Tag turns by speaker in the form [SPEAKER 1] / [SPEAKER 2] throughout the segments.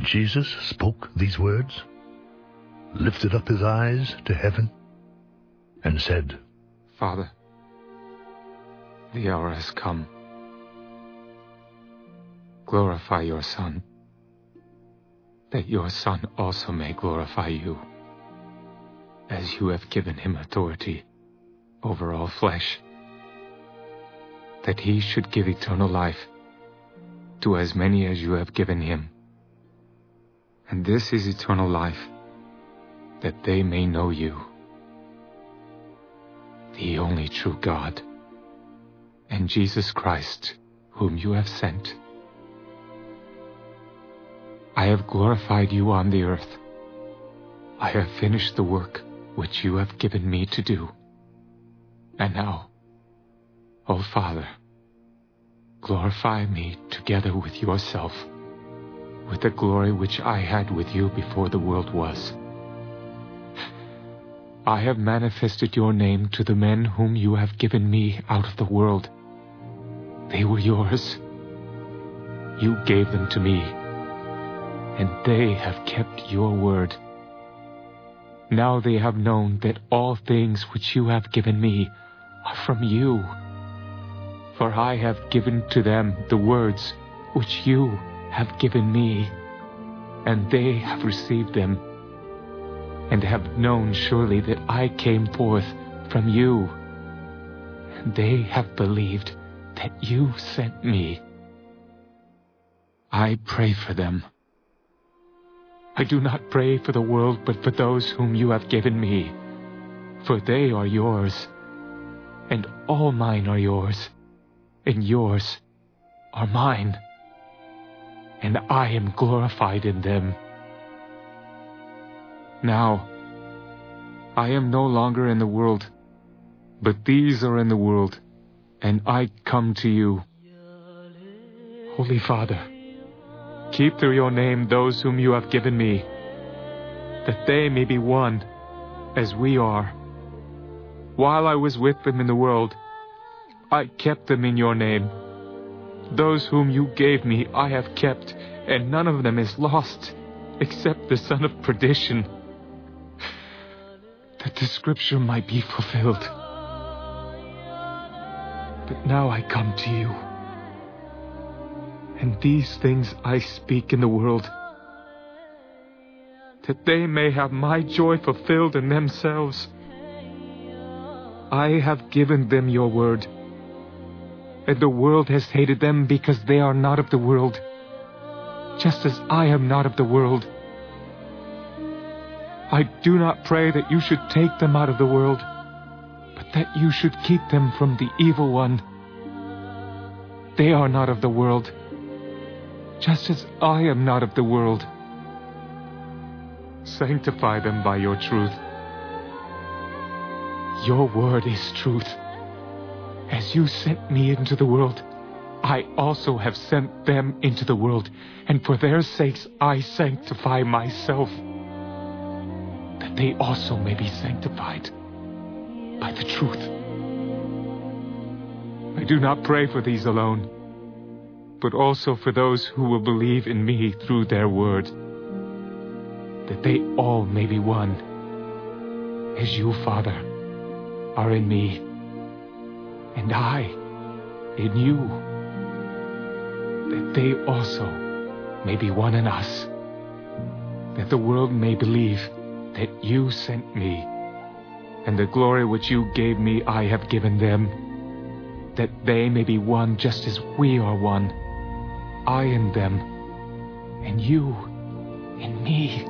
[SPEAKER 1] Jesus spoke these words, lifted up his eyes to heaven, and said,
[SPEAKER 2] Father, the hour has come. Glorify your Son, that your Son also may glorify you, as you have given him authority over all flesh, that he should give eternal life to as many as you have given him. And this is eternal life, that they may know you, the only true God, and Jesus Christ, whom you have sent. I have glorified you on the earth. I have finished the work which you have given me to do. And now, O Father, glorify me together with yourself, with the glory which I had with you before the world was. I have manifested your name to the men whom you have given me out of the world. They were yours. You gave them to me, and they have kept your word. Now they have known that all things which you have given me are from you. For I have given to them the words which you have given me, and they have received them, and have known surely that I came forth from you, and they have believed that you sent me. I pray for them. I do not pray for the world, but for those whom you have given me, for they are yours, and all mine are yours, and yours are mine, and I am glorified in them. Now, I am no longer in the world, but these are in the world, and I come to you. Holy Father, keep through your name those whom you have given me, that they may be one as we are. While I was with them in the world, I kept them in your name. Those whom you gave me I have kept, and none of them is lost, except the son of perdition, that the scripture might be fulfilled. But now I come to you, and these things I speak in the world, that they may have my joy fulfilled in themselves. I have given them your word, and the world has hated them because they are not of the world, just as I am not of the world. I do not pray that you should take them out of the world, but that you should keep them from the evil one. They are not of the world, just as I am not of the world. Sanctify them by your truth. Your word is truth. As you sent me into the world, I also have sent them into the world, and for their sakes I sanctify myself, that they also may be sanctified by the truth. I do not pray for these alone, but also for those who will believe in me through their word, that they all may be one, as you, Father, are in me, and I in you, that they also may be one in us, that the world may believe that you sent me, and the glory which you gave me I have given them, that they may be one just as we are one, I in them, and you in me,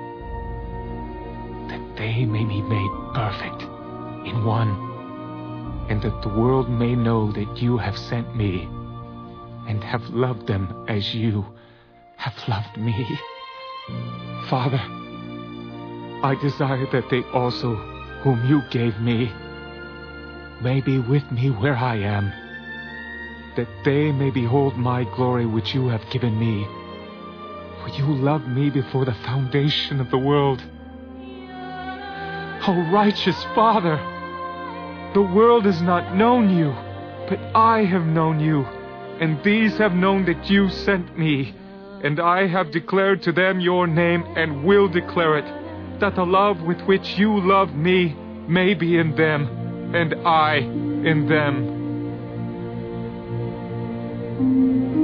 [SPEAKER 2] that they may be made perfect in one, and that the world may know that you have sent me, and have loved them as you have loved me. Father, I desire that they also, whom you gave me, may be with me where I am, that they may behold my glory which you have given me. For you loved me before the foundation of the world. O righteous Father, the world has not known you, but I have known you, and these have known that you sent me. And I have declared to them your name and will declare it, that the love with which you love me may be in them, and I in them.